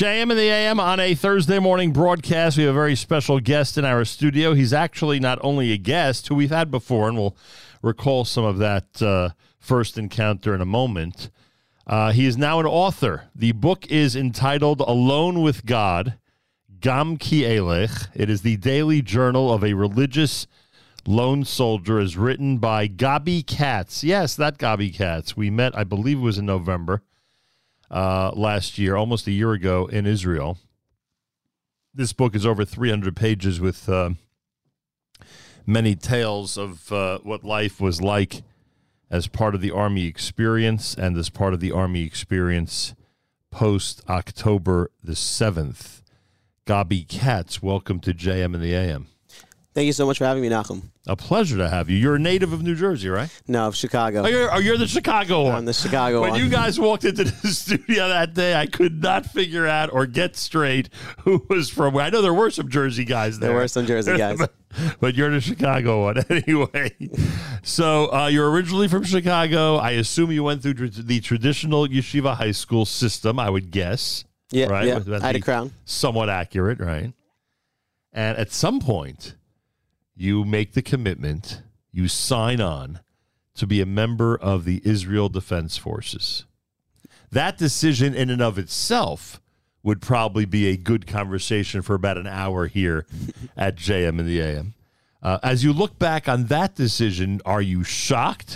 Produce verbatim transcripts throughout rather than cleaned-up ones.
J M in the A M on a Thursday morning broadcast. We have a very special guest in our studio. He's actually not only a guest who we've had before, and we'll recall some of that uh, first encounter in a moment. Uh, he is now an author. The book is entitled Alone with God, Gam Ki Elech. It is the daily journal of a religious lone soldier, as written by Gabi Katz. Yes, that Gabi Katz. We met, I believe it was in November uh, last year, almost a year ago in Israel. This book is over three hundred pages with uh, many tales of uh, what life was like as part of the Army experience and as part of the Army experience post-October the seventh. Gabi Katz, welcome to J M in the A M. Thank you so much for having me, Nachum. A pleasure to have you. You're a native of New Jersey, right? No, of Chicago. Oh, you're, oh, you're the Chicago one. I'm the Chicago when one. When you guys walked into the studio that day, I could not figure out or get straight who was from where. I know there were some Jersey guys there. There were some Jersey guys. but, but you're the Chicago one anyway. So uh, you're originally from Chicago. I assume you went through the traditional yeshiva high school system, I would guess. Yeah, right? yeah. With, I had a crown. Somewhat accurate, right? And at some point, you make the commitment, you sign on to be a member of the Israel Defense Forces. That decision in and of itself would probably be a good conversation for about an hour here at J M in the A M. Uh, as you look back on that decision, are you shocked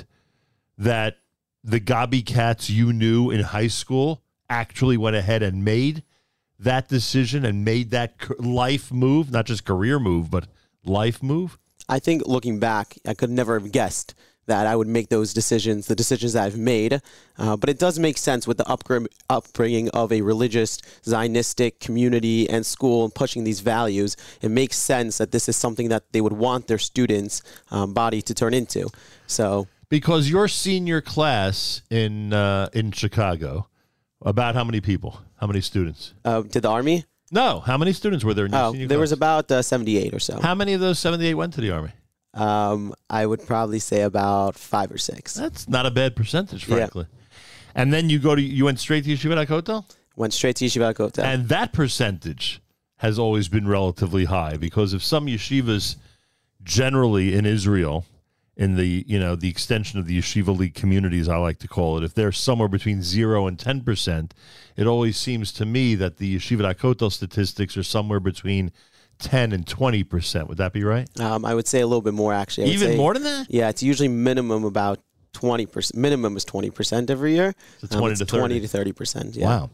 that the Gabi Katz you knew in high school actually went ahead and made that decision and made that life move, not just career move, but life move? I think looking back, I could never have guessed that I would make those decisions, the decisions that I've made. Uh, but it does make sense with the upgr- upbringing of a religious, Zionistic community and school and pushing these values. It makes sense that this is something that they would want their students' um, body to turn into. So, because your senior class in uh, in Chicago, about how many people? How many students? Uh, did the Army? No. How many students were there in your oh, senior there class? was about uh, seventy-eight or so. How many of those seventy-eight went to the Army? Um, I would probably say about five or six. That's not a bad percentage, frankly. Yeah. And then you go to you went straight to Yeshivat HaKotel? Went straight to Yeshivat HaKotel. And that percentage has always been relatively high, because if some yeshivas generally in Israel, in the, you know, the extension of the Yeshiva League communities, I like to call it, if they're somewhere between zero and ten percent, it always seems to me that the Yeshivat HaKotel statistics are somewhere between ten and twenty percent. Would that be right? Um, I would say a little bit more, actually. I would Even say, more than that? Yeah, it's usually minimum about twenty percent. Minimum is twenty percent every year. So twenty um, to thirty. twenty to thirty percent, yeah. Wow.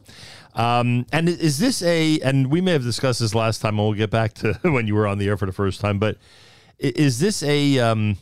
Um, and is this a, and we may have discussed this last time, and we'll get back to when you were on the air for the first time, but is this a, um,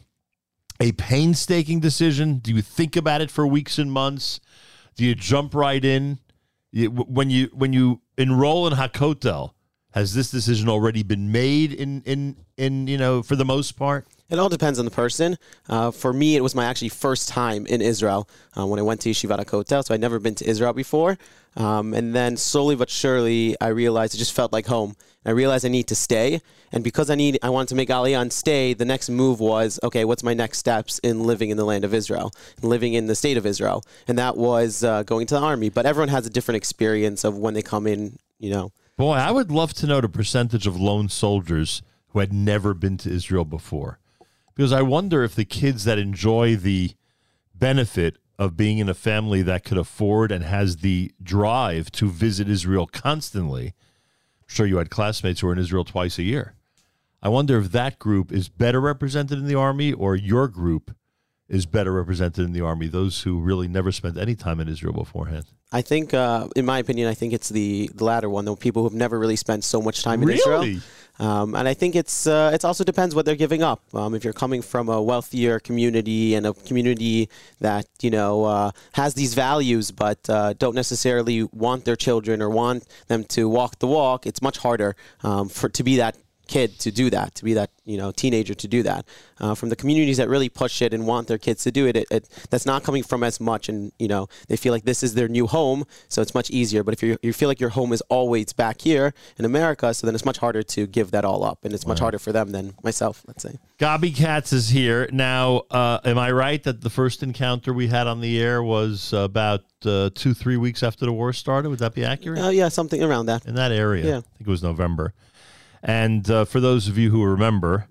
a painstaking decision? Do you think about it for weeks and months? Do you jump right in? You, when you when you enroll in HaKotel, has this decision already been made in, in, in you know, for the most part? It all depends on the person. Uh, for me, it was my actually first time in Israel uh, when I went to Yeshivat HaKotel, so I'd never been to Israel before. Um, and then slowly but surely, I realized it just felt like home. I realized I need to stay, and because I need, I wanted to make Aliyah and stay, the next move was, okay, what's my next steps in living in the land of Israel, and living in the state of Israel? And that was uh, going to the Army. But everyone has a different experience of when they come in, you know. Boy, I would love to know the percentage of lone soldiers who had never been to Israel before. Because I wonder if the kids that enjoy the benefit of being in a family that could afford and has the drive to visit Israel constantly, I'm sure you had classmates who were in Israel twice a year. I wonder if that group is better represented in the Army, or your group is better represented in the Army, those who really never spent any time in Israel beforehand. I think, uh, in my opinion, I think it's the, the latter one, the people who have never really spent so much time in really? Israel. Um, and I think it's uh, it also depends what they're giving up. Um, if you're coming from a wealthier community and a community that, you know, uh, has these values but uh, don't necessarily want their children or want them to walk the walk, it's much harder um, for to be that kid to do that, to be that, you know, teenager to do that. Uh, from the communities that really push it and want their kids to do it, it, it, that's not coming from as much. And, you know, they feel like this is their new home, so it's much easier. But if you you feel like your home is always back here in America, so then it's much harder to give that all up. And it's much Right. harder for them than myself, let's say. Gabi Katz is here. Now, uh, am I right that the first encounter we had on the air was about uh, two, three weeks after the war started? Would that be accurate? Uh, yeah, something around that. In that area. Yeah. I think it was November. And uh, for those of you who remember,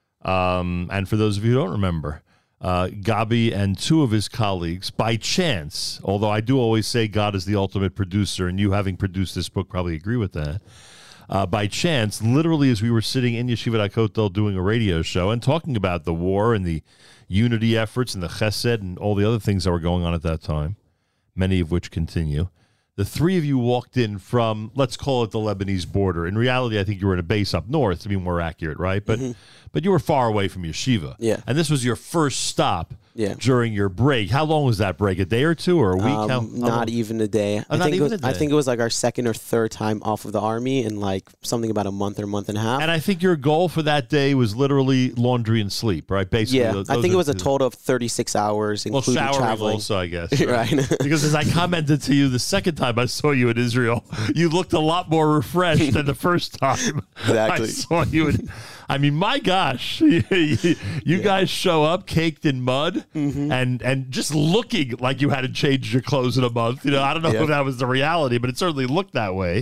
um, and for those of you who don't remember, uh, Gabi and two of his colleagues, by chance, although I do always say God is the ultimate producer, and you having produced this book probably agree with that, uh, by chance, literally as we were sitting in Yeshivat HaKotel doing a radio show and talking about the war and the unity efforts and the chesed and all the other things that were going on at that time, many of which continue, the three of you walked in from, let's call it the Lebanese border. In reality, I think you were in a base up north, to be more accurate, right? But mm-hmm. but you were far away from yeshiva. Yeah. And this was your first stop yeah. during your break. How long was that break? A day or two or a week? Um, how, how not long? even a day. Oh, I not think even it was, a day. I think it was like our second or third time off of the Army in like something about a month or month and a half. And I think your goal for that day was literally laundry and sleep, right? Basically, yeah, those, I those think it was the, a total of thirty-six hours, well, including showering traveling. also, I guess. Right. Because as I commented to you the second time I saw you in Israel, you looked a lot more refreshed than the first time Exactly. I saw you. In, I mean, my gosh, you, you yeah. guys show up caked in mud mm-hmm. and and just looking like you hadn't changed your clothes in a month. You know, I don't know yeah. if that was the reality, but it certainly looked that way.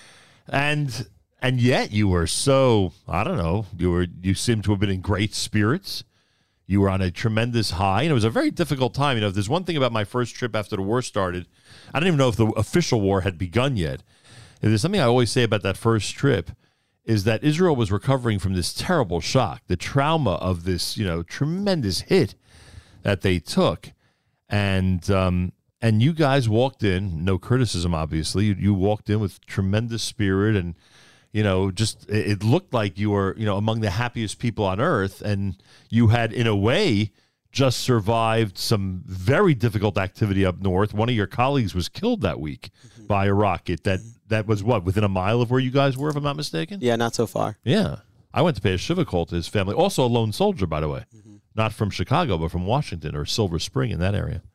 And and yet you were so, I don't know, you were you seemed to have been in great spirits. You were on a tremendous high, and it was a very difficult time. You know, if there's one thing about my first trip after the war started, I don't even know if the official war had begun yet. If there's something I always say about that first trip, is that Israel was recovering from this terrible shock, the trauma of this, you know, tremendous hit that they took. And um, and you guys walked in, no criticism, obviously. You, you walked in with tremendous spirit and, you know, just it, it looked like you were, you know, among the happiest people on earth. And you had, in a way, just survived some very difficult activity up north. One of your colleagues was killed that week mm-hmm. by a rocket that That was what, within a mile of where you guys were, if I'm not mistaken? Yeah, not so far. Yeah. I went to pay a shiva call to his family. Also a lone soldier, by the way. Mm-hmm. Not from Chicago, but from Washington or Silver Spring in that area.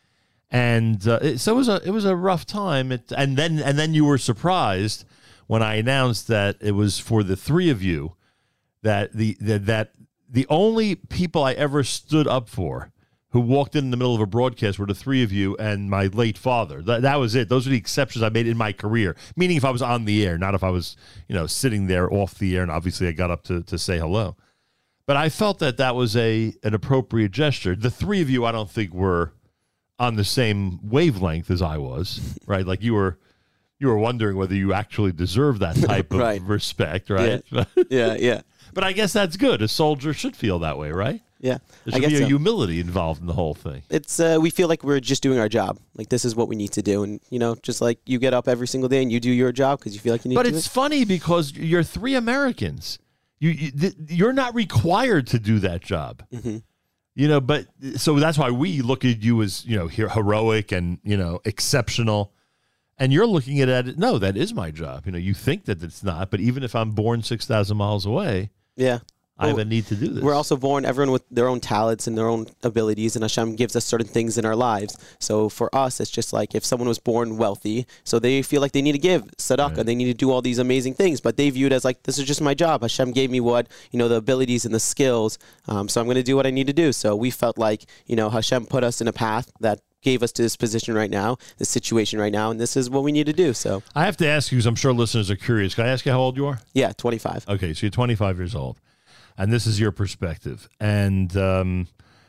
And uh, it, so it was a it was a rough time. It, and then and then you were surprised when I announced that it was for the three of you that the that, that the only people I ever stood up for who walked in, in the middle of a broadcast were the three of you and my late father. That, that was it. Those are the exceptions I made in my career, meaning if I was on the air, not if I was, you know, sitting there off the air, and obviously I got up to, to say hello. But I felt that that was a an appropriate gesture. The three of you, I don't think, were on the same wavelength as I was, right? Like you were you were wondering whether you actually deserve that type of right. respect, right? Yeah, yeah. yeah. But I guess that's good. A soldier should feel that way, right? Yeah, there should I guess be a so. humility involved in the whole thing. It's uh, we feel like we're just doing our job. Like this is what we need to do, and you know, just like you get up every single day and you do your job because you feel like you need. But to do it. it's funny because you're three Americans. You, you th- you're not required to do that job. Mm-hmm. You know, but so that's why we look at you as, you know, here heroic and, you know, exceptional. And you're looking at it, no, that is my job. You know, you think that it's not, but even if I'm born six thousand miles away, yeah, I have a need to do this. We're also born, everyone with their own talents and their own abilities, and Hashem gives us certain things in our lives. So for us, it's just like if someone was born wealthy, so they feel like they need to give tzedakah, right. They need to do all these amazing things, but they view it as like, this is just my job. Hashem gave me what, you know, the abilities and the skills, um, so I'm going to do what I need to do. So we felt like, you know, Hashem put us in a path that gave us to this position right now, this situation right now, and this is what we need to do. So I have to ask you, because I'm sure listeners are curious. Can I ask you how old you are? Yeah, twenty-five. Okay, so you're twenty-five years old. And this is your perspective, and um,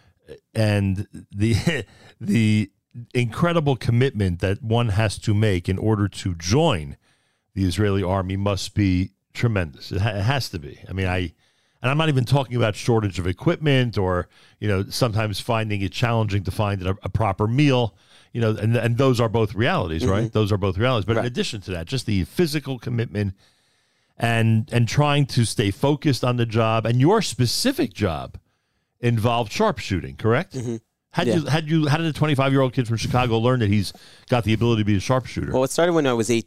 and the the incredible commitment that one has to make in order to join the Israeli army must be tremendous. It, ha- it has to be. I mean, I and I'm not even talking about shortage of equipment or, you know, sometimes finding it challenging to find a, a proper meal. You know, and and those are both realities, mm-hmm. right? Those are both realities. But right. in addition to that, just the physical commitment. And and trying to stay focused on the job, and your specific job involved sharpshooting, correct? Mm-hmm. Had yeah. you had you how did a twenty-five year old kid from Chicago learn that he's got the ability to be a sharpshooter? Well, it started when I was eighteen.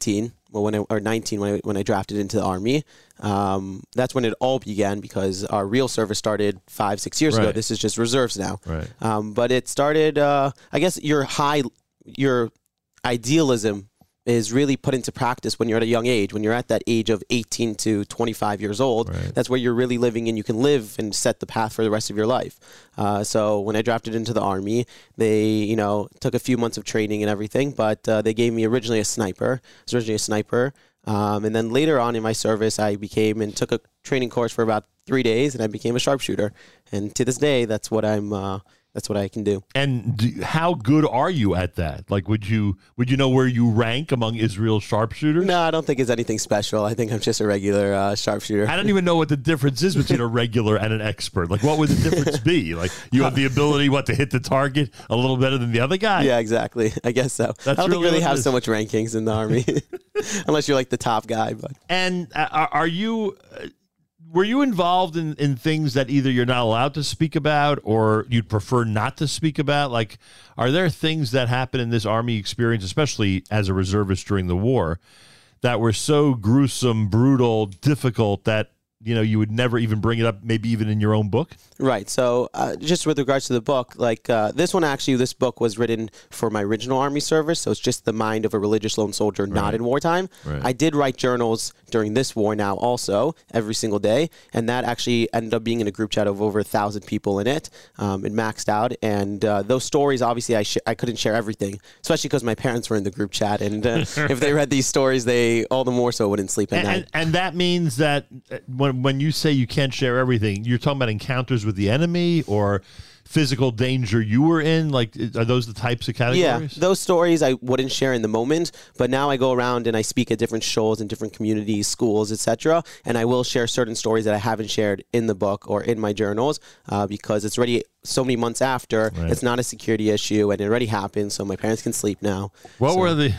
well, when I, or nineteen when I, when I drafted into the Army. Um, that's when it all began because our real service started five, six years Right. ago. This is just reserves now. Right. Um, but it started, uh, I guess your high, your idealism is really put into practice when you're at a young age. When you're at that age of eighteen to twenty-five years old, Right. that's where you're really living and you can live and set the path for the rest of your life. Uh, so when I drafted into the Army, they, you know, took a few months of training and everything, but uh, they gave me originally a sniper. I was originally a sniper. Um, and then later on in my service, I became and took a training course for about three days and I became a sharpshooter. And to this day, that's what I'm, uh, that's what I can do. And do, how good are you at that? Like, would you would you know where you rank among Israel's sharpshooters? No, I don't think it's anything special. I think I'm just a regular uh, sharpshooter. I don't even know what the difference is between a regular and an expert. Like, what would the difference be? Like, you have the ability, what, to hit the target a little better than the other guy? Yeah, exactly. I guess so. That's I don't really think you really what it have is. so much rankings in the Army, unless you're like the top guy. But And uh, are, are you... Uh, were you involved in, in things that either you're not allowed to speak about or you'd prefer not to speak about? Like, are there things that happen in this Army experience, especially as a reservist during the war, that were so gruesome, brutal, difficult that, you know, you would never even bring it up, maybe even in your own book? Right. So uh, just with regards to the book, like uh, this one, actually, this book was written for my original Army service. So it's just the mind of a religious lone soldier, not Right. in wartime. Right. I did write journals during this war now also every single day. And that actually ended up being in a group chat of over a thousand people in it. Um, it maxed out. And uh, those stories, obviously, I, sh- I couldn't share everything, especially because my parents were in the group chat. And uh, if they read these stories, they all the more so wouldn't sleep at And, night. and, and that means that uh, when when you say you can't share everything, you're talking about encounters with the enemy or physical danger you were in? Like, are those the types of categories? Yeah, those stories I wouldn't share in the moment, but now I go around and I speak at different shows in different communities, schools, et cetera, and I will share certain stories that I haven't shared in the book or in my journals uh, because it's already so many months after. Right. It's not a security issue, and it already happened, so my parents can sleep now. What So- were the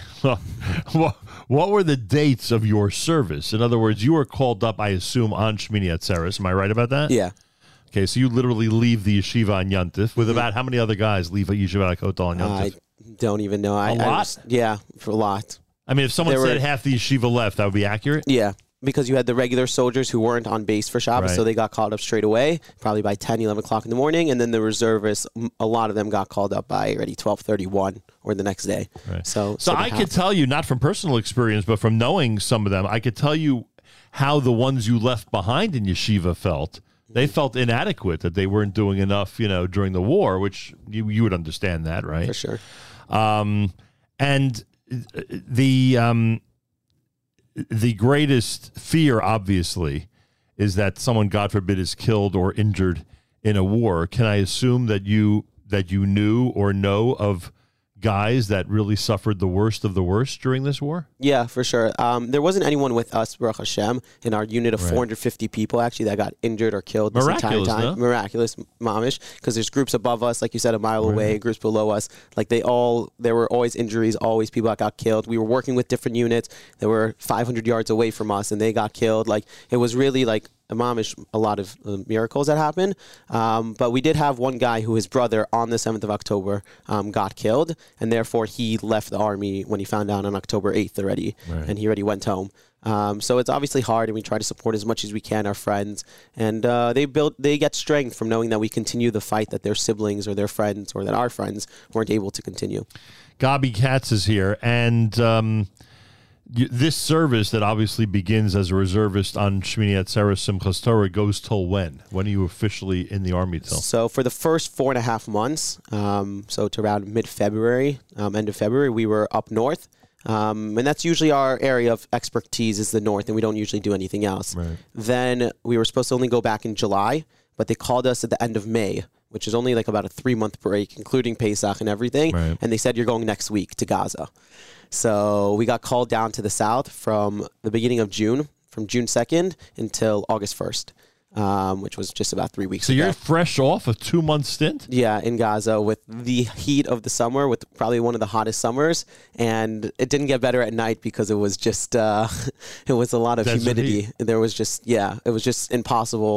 what, what were the dates of your service? In other words, you were called up, I assume, on Shmini Atzeres. Am I right about that? Yeah. Okay, so you literally leave the yeshiva on Yontif with about how many other guys leave a yeshiva kotel on I Yontif? don't even know. I, A I lot? was- yeah, for a lot. I mean, if someone there said were- half the yeshiva left, that would be accurate? Yeah, because you had the regular soldiers who weren't on base for Shabbos, Right. so they got called up straight away, probably by ten, eleven o'clock in the morning, and then the reservists, m- a lot of them got called up by already twelve thirty-one or the next day. Right. So, So they I have- could tell you, not from personal experience, but from knowing some of them, I could tell you how the ones you left behind in yeshiva felt. They felt inadequate, that they weren't doing enough, you know, during the war, which you, you would understand that, right? for sure. Um, and the um, the greatest fear, obviously, is that someone, God forbid, is killed or injured in a war. Can I assume that you that you knew or know of guys that really suffered the worst of the worst during this war? Yeah, for sure. Um, there wasn't anyone with us, Baruch Hashem, in our unit of Right. four hundred fifty people actually that got injured or killed this Miraculous, entire no? time. Miraculous, mamish, because there's groups above us, like you said, a mile away, groups below us. Like they all, there were always injuries, always people that got killed. We were working with different units that were five hundred yards away from us, and they got killed. Like it was really like a mamish, a lot of uh, miracles that happened. Um, but we did have one guy who his brother on the seventh of October um, got killed, and therefore he left the army when he found out on October eighth already, Right. and he already went home. Um, so it's obviously hard, and we try to support as much as we can our friends, and uh, they build, they get strength from knowing that we continue the fight that their siblings or their friends or that our friends weren't able to continue. Gabi Katz is here, and um, you, this service that obviously begins as a reservist on Shmini Atzeres Simchas Torah goes till when? When are you officially in the Army till? So for the first four and a half months, um, so to around mid-February, um, end of February, we were up north. Um, and that's usually our area of expertise is the north, and we don't usually do anything else. Right. Then we were supposed to only go back in July, but they called us at the end of May, which is only like about a three-month break, including Pesach and everything. Right. And they said, you're going next week to Gaza. So we got called down to the south from the beginning of June, from June second until August first, um, which was just about three weeks So ago. you're fresh off a two-month stint? Yeah, in Gaza with the heat of the summer, with probably one of the hottest summers, and it didn't get better at night because it was just uh, it was a lot of Desert humidity. heat. There was just yeah, it was just impossible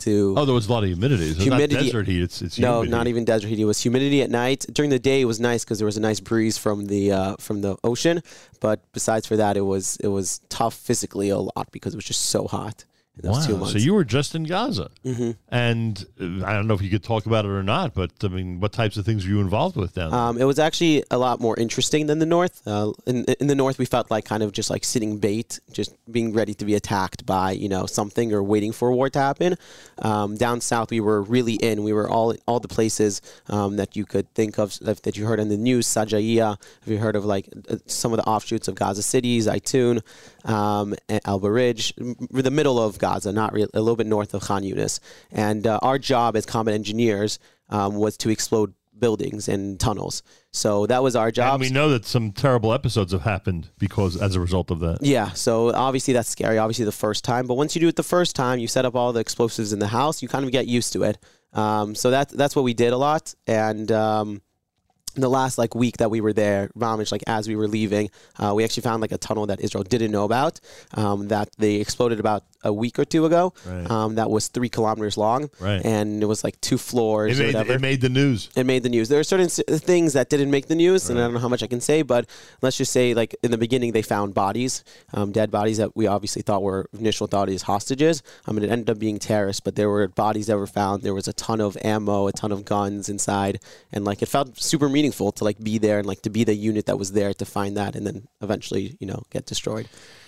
to. Oh, there was a lot of humidity. So humidity. It's not desert heat. It's it's no, humidity. not even desert heat. It was humidity at night. During the day, it was nice because there was a nice breeze from the uh, from the ocean. But besides for that, it was it was tough physically a lot because it was just so hot. In those wow. two months. So you were just in Gaza. Mm-hmm. And uh, I don't know if you could talk about it or not, but I mean, what types of things were you involved with down there? Um, it was actually a lot more interesting than the North. Uh, in, in the North, we felt like kind of just like sitting bait, just being ready to be attacked by, you know, something or waiting for a war to happen. Um, down South, we were really in. We were all all the places um, that you could think of, that you heard in the news, Sajaiya. Have you heard of like some of the offshoots of Gaza City, Zaytun, um, Al Barij, the middle of Gaza, not real, a little bit north of Khan Yunis. And uh, our job as combat engineers um, was to explode buildings and tunnels. So that was our job. And we know that some terrible episodes have happened because as a result of that. Yeah, so obviously that's scary, obviously the first time. But once you do it the first time, you set up all the explosives in the house, you kind of get used to it. Um, so that, that's what we did a lot. And um, in the last like week that we were there, Mamish, like as we were leaving, uh, we actually found like a tunnel that Israel didn't know about um, that they exploded about a week or two ago. Right. Um, that was three kilometers long, right. and it was like two floors. It made, or whatever. It made the news. It made the news. There are certain things that didn't make the news, right. and I don't know how much I can say, but let's just say, like in the beginning, they found bodies, um, dead bodies that we obviously thought were initial thought as hostages. I mean, it ended up being terrorists, but there were bodies that were found. There was a ton of ammo, a ton of guns inside, and like it felt super meaningful to like be there and like to be the unit that was there to find that, and then eventually, you know, get destroyed.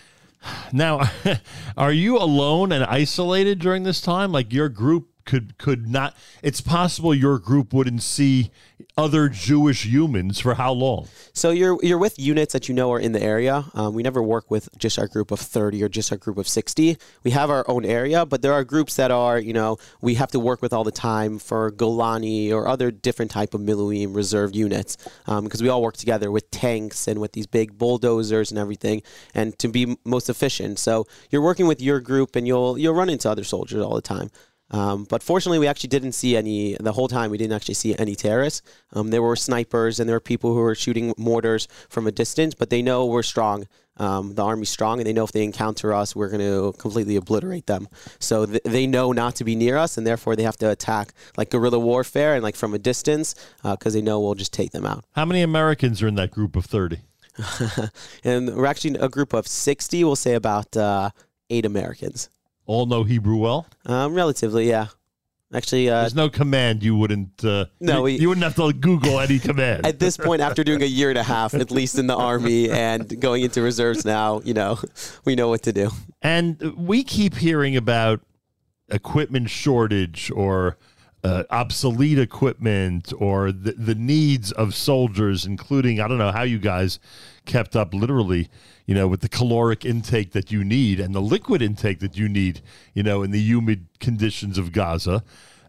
Now, are you alone and isolated during this time? Like your group could could not. It's possible your group wouldn't see other Jewish humans for how long? So you're you're with units that you know are in the area. Um, we never work with just our group of thirty or just our group of sixty. We have our own area, but there are groups that are, you know, we have to work with all the time for Golani or other different type of Miluim reserve units, because um, we all work together with tanks and with these big bulldozers and everything, and to be most efficient. So you're working with your group, and you'll you'll run into other soldiers all the time. Um, but fortunately, we actually didn't see any, the whole time we didn't actually see any terrorists. Um, there were snipers and there were people who were shooting mortars from a distance, but they know we're strong. Um, the army's strong, and they know if they encounter us, we're going to completely obliterate them. So th- they know not to be near us, and therefore they have to attack like guerrilla warfare and like from a distance, because uh, they know we'll just take them out. How many Americans are in that group of thirty? And we're actually a group of sixty, we'll say about uh, eight Americans. All know Hebrew well? Um, relatively, yeah. Actually, uh, there's no command you wouldn't. Uh, no, you, we, you wouldn't have to Google any command. At this point, after doing a year and a half, at least in the Army and going into reserves now, you know, we know what to do. And we keep hearing about equipment shortage or uh, obsolete equipment or the, the needs of soldiers, including, I don't know how you guys kept up literally, you know, with the caloric intake that you need and the liquid intake that you need, you know, in the humid conditions of Gaza.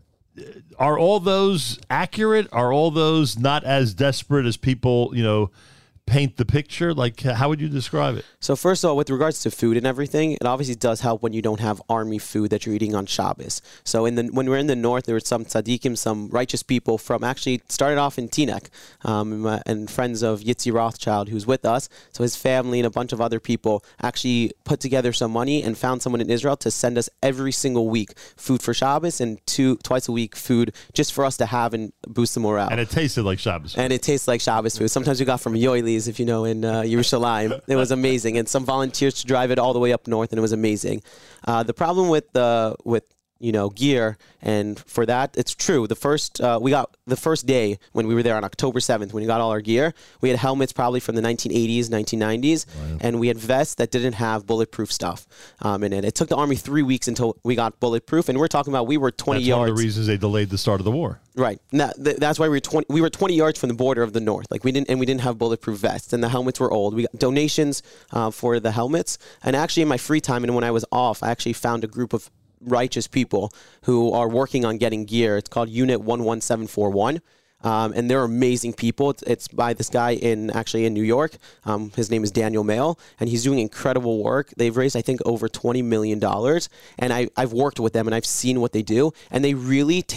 Are all those accurate? Are all those not as desperate as people, you know, paint the picture? Like, how would you describe it? So first of all, with regards to food and everything, it obviously does help when you don't have army food that you're eating on Shabbos. So in the when we're in the north, there were some tzaddikim, some righteous people from actually started off in Teaneck, um, and friends of Yitzi Rothschild, who's with us. So his family and a bunch of other people actually put together some money and found someone in Israel to send us every single week food for Shabbos and two twice a week food just for us to have and boost the morale. And it tasted like Shabbos food. And it tastes like Shabbos food. Sometimes we got from Yoili's, if you know, in uh, Yerushalayim. It was amazing. And some volunteers to drive it all the way up north, and it was amazing. Uh, the problem with the with you know gear, and for that, it's true. The first uh, we got the first day when we were there on October seventh, when we got all our gear, we had helmets probably from the nineteen eighties, nineteen nineties, wow. And we had vests that didn't have bulletproof stuff um, in it. It took the Army three weeks until we got bulletproof, and we're talking about we were twenty That's yards. One of the reasons they delayed the start of the war. Right. That, that's why we were twenty. We were twenty yards from the border of the north. Like we didn't, and we didn't have bulletproof vests, and the helmets were old. We got donations uh, for the helmets, and actually in my free time and when I was off, I actually found a group of righteous people who are working on getting gear. It's called Unit one one seven four one. Um, and they're amazing people. It's, it's by this guy in actually in New York. Um, his name is Daniel Mail, and he's doing incredible work. They've raised, I think, over twenty million dollars, and I, I've worked with them, and I've seen what they do, and they really take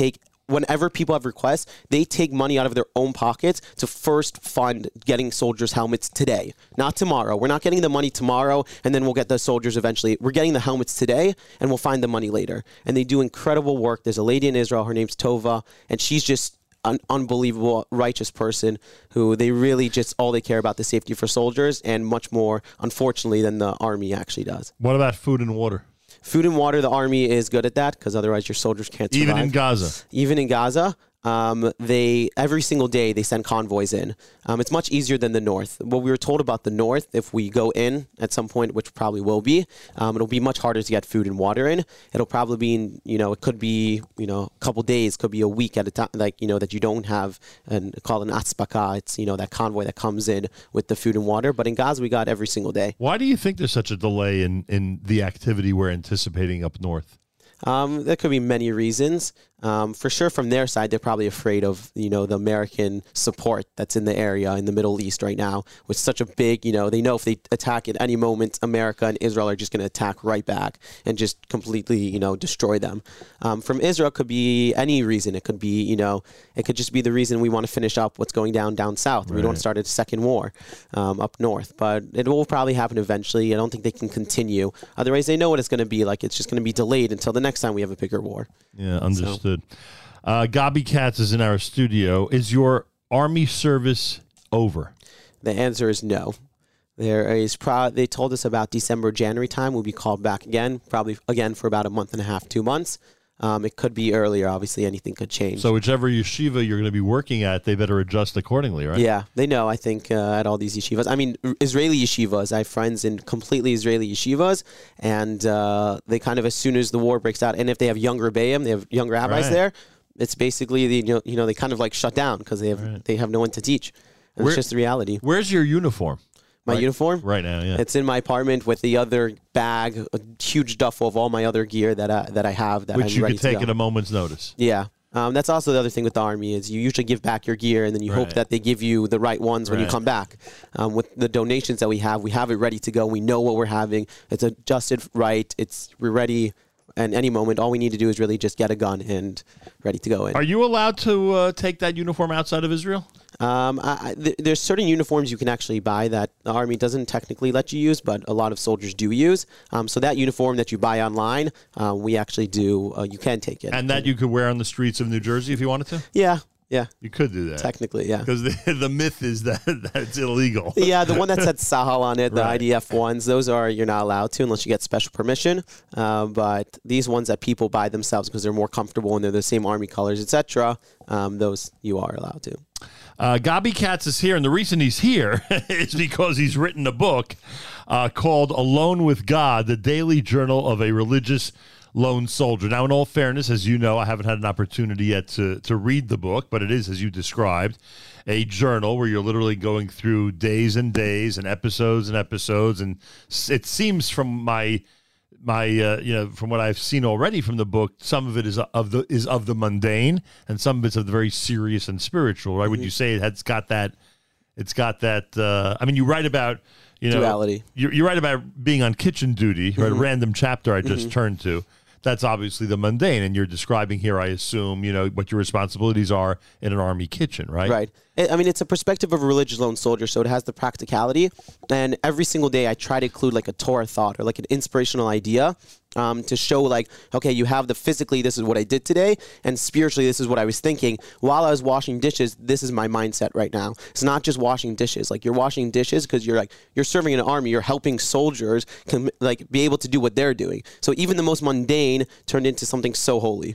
whenever people have requests, they take money out of their own pockets to first fund getting soldiers helmets today, not tomorrow. We're not getting the money tomorrow and then we'll get the soldiers eventually. We're getting the helmets today and we'll find the money later. And they do incredible work. There's a lady in Israel, her name's Tova, and she's just an unbelievable, righteous person who they really just, all they care about the safety for soldiers, and much more, unfortunately, than the army actually does. What about food and water? Food and water, the army is good at that because otherwise your soldiers can't survive. Even in Gaza? Even in Gaza. Um, they every single day they send convoys in. Um, it's much easier than the north. What we were told about the north, if we go in at some point, which probably will be, um, it'll be much harder to get food and water in. It'll probably be, in, you know, it could be, you know, a couple days, could be a week at a time, like, you know, that you don't have an called an atzbaka. It's, you know, that convoy that comes in with the food and water. But in Gaza, we got every single day. Why do you think there's such a delay in, in the activity we're anticipating up north? Um, there could be many reasons. Um, for sure, from their side, they're probably afraid of, you know, the American support that's in the area in the Middle East right now, with such a big, you know, they know if they attack at any moment, America and Israel are just going to attack right back and just completely, you know, destroy them. Um, from Israel, it could be any reason. It could be, you know, it could just be the reason we want to finish up what's going down down south. Right. We don't want to start a second war um, up north, but it will probably happen eventually. I don't think they can continue. Otherwise, they know what it's going to be like. It's just going to be delayed until the next time we have a bigger war. Yeah, understood. So. Uh, Gabi Katz is in our studio. Is your Army service over? The answer is no. There is pro- they told us about December, January time. We'll be called back again, probably again for about a month and a half, two months. Um, it could be earlier. Obviously, anything could change. So whichever yeshiva you're going to be working at, they better adjust accordingly, right? Yeah, they know, I think, uh, at all these yeshivas. I mean, Israeli yeshivas. I have friends in completely Israeli yeshivas, and uh, they kind of, as soon as the war breaks out, and if they have young rebbeim, they have young rabbis right. there, it's basically, the, you know, you know, they kind of like shut down because they have right. they have no one to teach. And Where, it's just the reality. Where's your uniform? My right, uniform? Right now, yeah. It's in my apartment with the other bag, a huge duffel of all my other gear that I, that I have. That Which I'm you ready could take to go. at a moment's notice. Yeah. Um, that's also the other thing with the Army is you usually give back your gear and then you right. hope that they give you the right ones when right. you come back. Um, with the donations that we have, we have it ready to go. We know what we're having. It's adjusted right. It's We're ready. And any moment, all we need to do is really just get a gun and ready to go in. Are you allowed to uh, take that uniform outside of Israel? Um, I, I, th- there's certain uniforms you can actually buy that the Army doesn't technically let you use, but a lot of soldiers do use. Um, so that uniform that you buy online, uh, we actually do, uh, you can take it. And that you could wear on the streets of New Jersey if you wanted to? Yeah. Yeah. You could do that. Technically, yeah. Because the, the myth is that, that it's illegal. Yeah, the one that said Sahal on it, the right. I D F ones, those are, you're not allowed to unless you get special permission. Uh, but these ones that people buy themselves because they're more comfortable and they're the same Army colors, et cetera, um, those you are allowed to. Uh, Gabi Katz is here, and the reason he's here is because he's written a book uh, called Alone with God, the Daily Journal of a Religious Lone Soldier. Now, in all fairness, as you know, I haven't had an opportunity yet to, to read the book, but it is, as you described, a journal where you're literally going through days and days and episodes and episodes. And it seems from my my uh, you know from what I've seen already from the book, some of it is of the is of the mundane, and some of it's of the very serious and spiritual. Right? Mm-hmm. Would you say it has got that? It's got that. Uh, I mean, you write about you know duality. You you write about being on kitchen duty. Mm-hmm. Right? A random chapter I just mm-hmm. turned to. That's obviously the mundane, and you're describing here, I assume, you know, what your responsibilities are in an Army kitchen, right? Right. I mean, it's a perspective of a religious lone soldier, so it has the practicality. And every single day I try to include like a Torah thought or like an inspirational idea um, to show like, okay, you have the physically, this is what I did today, and spiritually, this is what I was thinking. While I was washing dishes, this is my mindset right now. It's not just washing dishes. Like you're washing dishes because you're like, you're serving an army, you're helping soldiers com- like be able to do what they're doing. So even the most mundane turned into something so holy.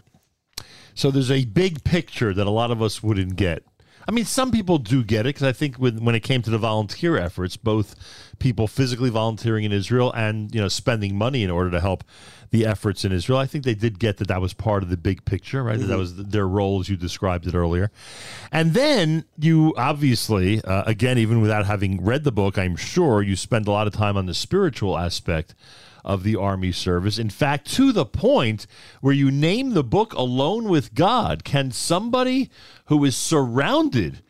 So there's a big picture that a lot of us wouldn't get. I mean, some people do get it, because I think with, when it came to the volunteer efforts, both people physically volunteering in Israel and, you know, spending money in order to help the efforts in Israel, I think they did get that that was part of the big picture, right? Mm-hmm. That, that was their role, as you described it earlier. And then you obviously, uh, again, even without having read the book, I'm sure you spend a lot of time on the spiritual aspect of the Army service. In fact, to the point where you name the book Alone with God. Can somebody who is surrounded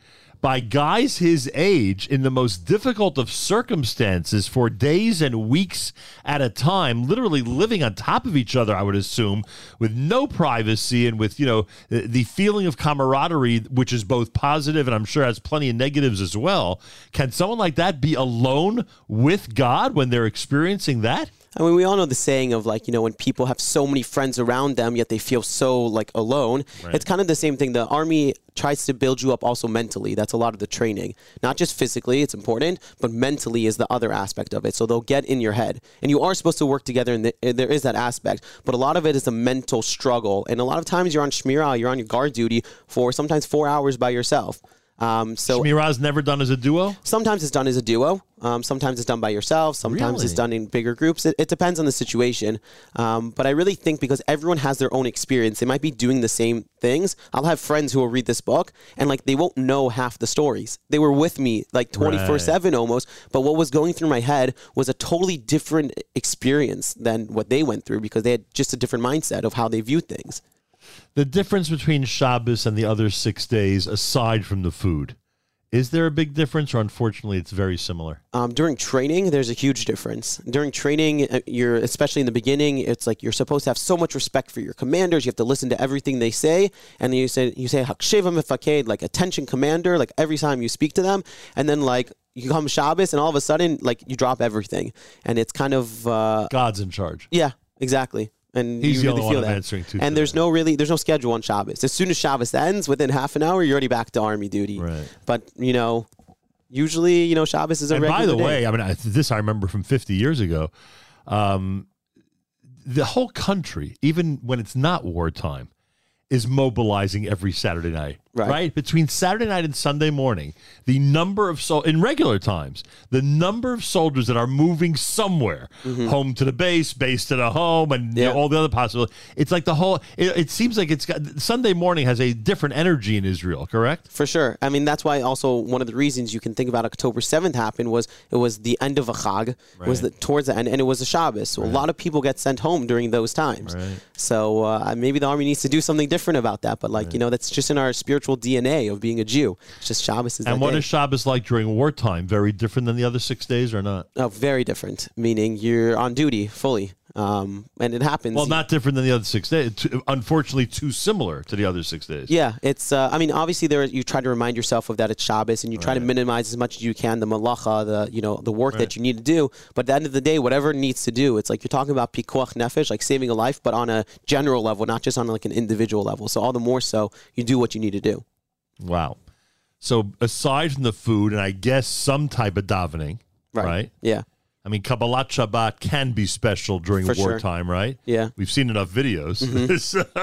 by guys his age in the most difficult of circumstances for days and weeks at a time, literally living on top of each other, I would assume, with no privacy and with, you know, the feeling of camaraderie, which is both positive and I'm sure has plenty of negatives as well. Can someone like that be alone with God when they're experiencing that? I mean, we all know the saying of, like, you know, when people have so many friends around them, yet they feel so, like, alone. Right. It's kind of the same thing. The Army tries to build you up also mentally. That's a lot of the training. Not just physically, it's important, but mentally is the other aspect of it. So they'll get in your head. And you are supposed to work together, and the, there is that aspect. But a lot of it is a mental struggle. And a lot of times you're on Shmirah, you're on your guard duty for sometimes four hours by yourself. Um, so Shmirah is never done as a duo? Sometimes it's done as a duo. Um, sometimes it's done by yourself. Sometimes Really? it's done in bigger groups. It, it depends on the situation. Um, but I really think because everyone has their own experience, they might be doing the same things. I'll have friends who will read this book and, like, they won't know half the stories. They were with me like twenty-four seven almost. But what was going through my head was a totally different experience than what they went through because they had just a different mindset of how they viewed things. The difference between Shabbos and the other six days, aside from the food, is there a big difference, or unfortunately it's very similar? Um, during training, there's a huge difference. During training, you're, especially in the beginning, it's like you're supposed to have so much respect for your commanders. You have to listen to everything they say. And then you say, you say, Haksheva mifaked, like attention commander, like every time you speak to them. And then, like, you come Shabbos and all of a sudden, like, you drop everything. And it's kind of... Uh, God's in charge. Yeah, exactly. And He's you the really only feel one I'm that. answering to. And there's no really, there's no schedule on Shabbos. As soon as Shabbos ends, within half an hour, you're already back to Army duty. Right. But, you know, usually, you know, Shabbos is a and regular by the day. way, I mean, I, this I remember from fifty years ago. Um, the whole country, even when it's not wartime, is mobilizing every Saturday night, right. right? Between Saturday night and Sunday morning, the number of, sol- in regular times, the number of soldiers that are moving somewhere, mm-hmm. home to the base, base to the home, and yeah. you know, all the other possibilities. It's like the whole, it, it seems like it's got, Sunday morning has a different energy in Israel, correct? For sure. I mean, that's why also one of the reasons you can think about October seventh happened was it was the end of a Chag, right. was the, towards the end, and it was a Shabbos. So right. a lot of people get sent home during those times. Right. So uh, maybe the Army needs to do something different about that. But, like, right. you know, that's just in our spiritual D N A of being a Jew. It's just Shabbos is And that what day. is Shabbos like during wartime? Very different than the other six days or not? Oh, very different, meaning you're on duty fully. Um, and it happens. Well, not different than the other six days. Too, unfortunately, too similar to the other six days. Yeah, it's. Uh, I mean, obviously, there you try to remind yourself of that it's Shabbos, and you try right. to minimize as much as you can the malacha, the you know the work right. that you need to do. But at the end of the day, whatever it needs to do, it's like you're talking about pikuach nefesh, like saving a life, but on a general level, not just on like an individual level. So all the more so, you do what you need to do. Wow. So aside from the food, and I guess some type of davening, right? right? Yeah. I mean, Kabbalat Shabbat can be special during For wartime, sure. right? Yeah. We've seen enough videos. Mm-hmm.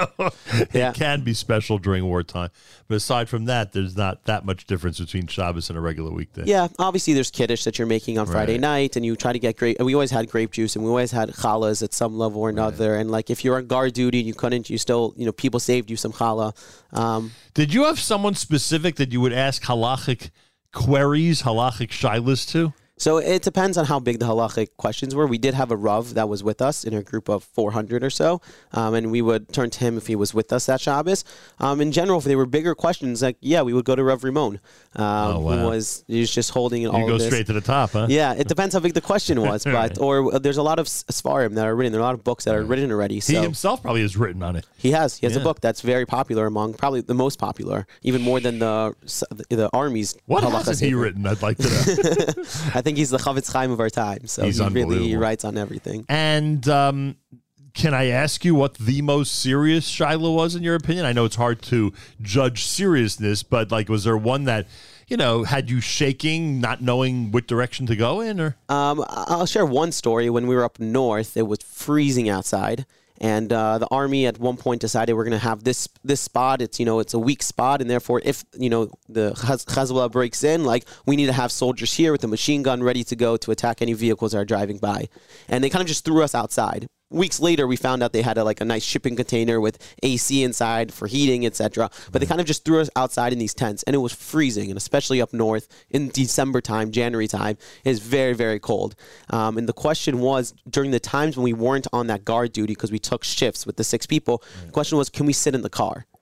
so yeah. It can be special during wartime. But aside from that, there's not that much difference between Shabbos and a regular weekday. Yeah. Obviously, there's Kiddush that you're making on Friday right. night, and you try to get grape. We always had grape juice, and we always had challahs at some level or another. Right. And, like, if you're on guard duty and you couldn't, you still, you know, people saved you some challah. Um, Did you have someone specific that you would ask halachic queries, halachic shilas to? So it depends on how big the halachic questions were. We did have a Rav that was with us in a group of four hundred or so, um, and we would turn to him if he was with us that Shabbos. Um, in general, if they were bigger questions, like, yeah, we would go to Rav Rimon, um, oh, wow. who was he was just holding all you go of this. straight to the top, huh? Yeah, it depends how big the question was. but right. Or uh, there's a lot of Sfarim that are written. There are a lot of books that are written already. So. He himself probably has written on it. He has. He has yeah. a book that's very popular among, probably the most popular, even more than the the, the Army's. What hasn't he written? I'd like to know. I think he's the Chavetz Chaim of our time, so he's he really writes on everything. And um, can I ask you what the most serious Shiloh was in your opinion? I know it's hard to judge seriousness, but like, was there one that, you know, had you shaking, not knowing what direction to go in? Or um, I'll share one story. When we were up north, it was freezing outside. And uh, the Army at one point decided we're going to have this this spot. It's, you know, it's a weak spot, and therefore, if, you know, the Hezbollah breaks in, like, we need to have soldiers here with a machine gun ready to go to attack any vehicles that are driving by. And they kind of just threw us outside. Weeks later, we found out they had a, like a nice shipping container with A C inside for heating, et cetera. But they kind of just threw us outside in these tents, and it was freezing, and especially up north in December time, January time, it is very, very cold. Um, and the question was, during the times when we weren't on that guard duty because we took shifts with the six people, the question was, can we sit in the car?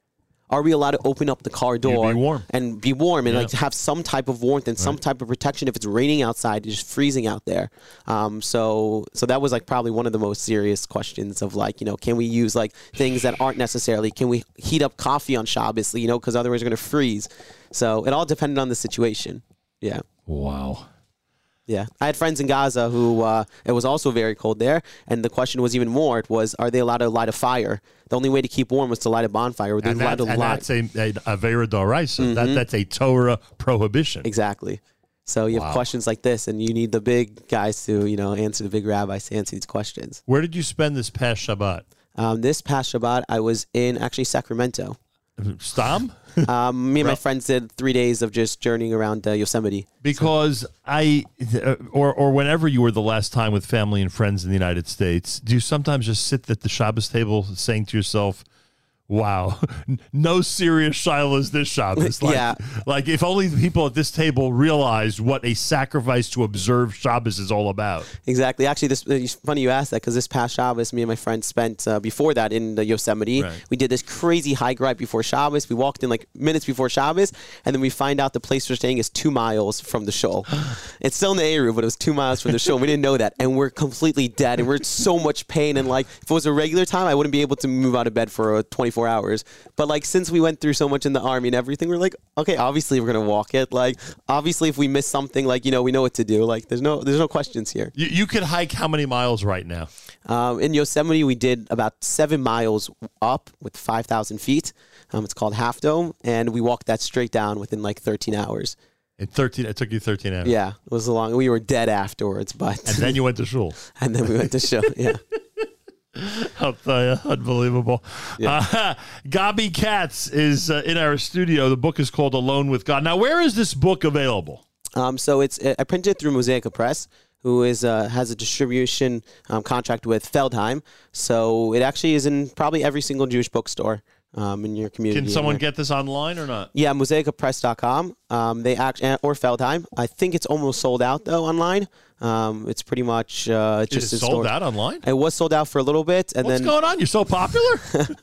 are we allowed to open up the car door be warm. and be warm and Yeah. like have some type of warmth and some Right. type of protection if it's raining outside, it's just freezing out there. Um, so so that was like probably one of the most serious questions of like, you know, can we use like things that aren't necessarily, can we heat up coffee on Shabbos, you know, because otherwise we're going to freeze. So it all depended on the situation. Yeah. Wow. Yeah, I had friends in Gaza who uh, it was also very cold there, and the question was even more. It was, are they allowed to light a fire? The only way to keep warm was to light a bonfire. Were they And, allowed that, to and light? that's a, a Avera Doraisa. That, that's a Torah prohibition. Exactly. So you Wow. have questions like this, and you need the big guys to, you know, answer the big rabbis to answer these questions. Where did you spend this past Shabbat? Um, this past Shabbat, I was in actually Sacramento. Stam? Um, me and my Well- friends did three days of just journeying around uh, Yosemite. Because I, uh, or or whenever you were the last time with family and friends in the United States, do you sometimes just sit at the Shabbos table saying to yourself, wow, no serious shilas this Shabbos. Like, Yeah. like if only the people at this table realized what a sacrifice to observe Shabbos is all about. Exactly. Actually, this it's funny you asked that because this past Shabbos, me and my friends spent uh, before that in the Yosemite. Right. We did this crazy hike right before Shabbos. We walked in like minutes before Shabbos, and then we find out the place we're staying is two miles from the shul. It's still in the Eru, but it was two miles from the shul. We didn't know that, and we're completely dead, and we're in so much pain. And like, if it was a regular time, I wouldn't be able to move out of bed for uh, twenty-four hours. But like, since we went through so much in the army and everything, we're like, okay, obviously we're gonna walk it. Like, obviously, if we miss something, like you know, we know what to do. Like, there's no, there's no questions here. You, you could hike how many miles right now? Um, in Yosemite, we did about seven miles up with five thousand feet. Um, it's called Half Dome, and we walked that straight down within like thirteen hours. In thirteen, it took you thirteen hours. Yeah, it was a long. We were dead afterwards, but And then you went to shul. and then we went to show. Yeah, I'll tell you, unbelievable. Yeah. Uh, Gabi Katz is uh, in our studio. The book is called Alone with God. Now, where is this book available? um, so it's I printed it through Mosaica Press, who is uh, has a distribution um, contract with Feldheim. So it actually is in probably every single Jewish bookstore um, in your community. Can someone anywhere. get this online or not? Yeah, mosaica press dot com. Um, they act or Feldheim. I think it's almost sold out though online. Um, it's pretty much uh, Is just it in sold stores. out online? It was sold out for a little bit, and What's then going on? You're so popular?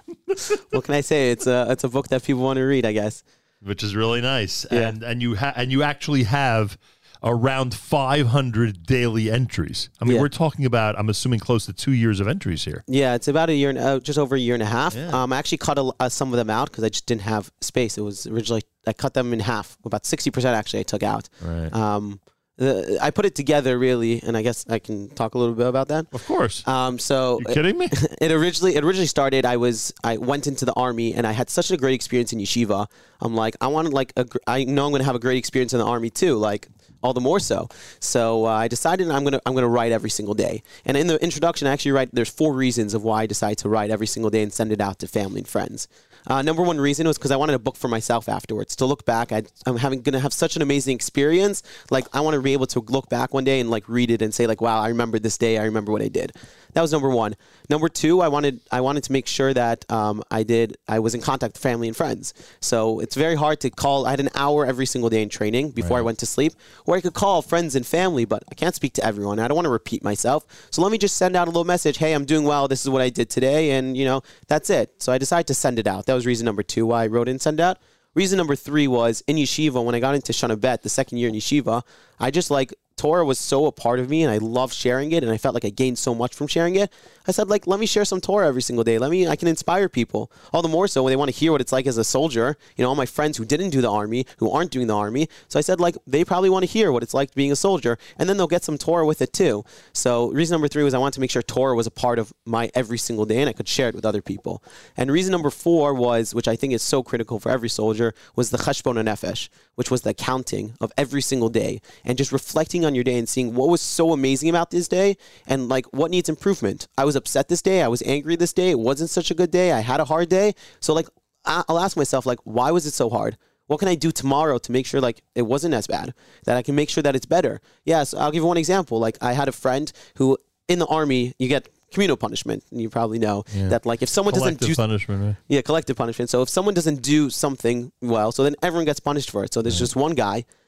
what can I say? It's a it's a book that people want to read, I guess. Which is really nice. Yeah. And and you ha- and you actually have around five hundred daily entries. I mean, Yeah. we're talking about, I'm assuming, close to two years of entries here. Yeah, it's about a year, and uh, just over a year and a half. Yeah. Um, I actually cut a, uh, some of them out because I just didn't have space. It was originally I cut them in half, about sixty percent actually. I took out. Right. Um, the, I put it together really, and I guess I can talk a little bit about that. Of course. Um, so you kidding me? it originally it originally started. I was I went into the army and I had such a great experience in yeshiva. I'm like I wanted like a, gr- I know I'm going to have a great experience in the army too. Like all the more so. So uh, I decided I'm gonna I'm gonna write every single day. And in the introduction, I actually write. There's four reasons of why I decided to write every single day and send it out to family and friends. Uh, number one reason was because I wanted a book for myself afterwards to look back. I'd, I'm having gonna have such an amazing experience. Like I want to be able to look back one day and like read it and say like, wow, I remember this day. I remember what I did. That was number one. Number two, I wanted I wanted to make sure that um, I did I was in contact with family and friends. So it's very hard to call. I had an hour every single day in training before Right. I went to sleep, where I could call friends and family, but I can't speak to everyone. I don't want to repeat myself. So let me just send out a little message. Hey, I'm doing well. This is what I did today, and you know that's it. So I decided to send it out. That was reason number two why I wrote it and send it out. Reason number three was in yeshiva when I got into Shana Bet, the second year in yeshiva, I just like Torah was so a part of me and I loved sharing it and I felt like I gained so much from sharing it. I said like, let me share some Torah every single day. Let me, I can inspire people. All the more so when they want to hear what it's like as a soldier, you know, all my friends who didn't do the army, who aren't doing the army. So I said like, they probably want to hear what it's like being a soldier and then they'll get some Torah with it too. So reason number three was I wanted to make sure Torah was a part of my every single day and I could share it with other people. And reason number four was, which I think is so critical for every soldier, was the cheshbon hanefesh, which was the accounting of every single day and just reflecting on your day and seeing what was so amazing about this day and like what needs improvement. I was upset this day. I was angry this day. It wasn't such a good day. I had a hard day. So like I- I'll ask myself like, why was it so hard? What can I do tomorrow to make sure like it wasn't as bad, that I can make sure that it's better? Yes, I'll give you one example. Like I had a friend who in the army, you get communal punishment. And you probably know Yeah. that like if someone Collective doesn't do punishment, right? yeah, collective punishment. So if someone doesn't do something well, so then everyone gets punished for it. So there's just one guy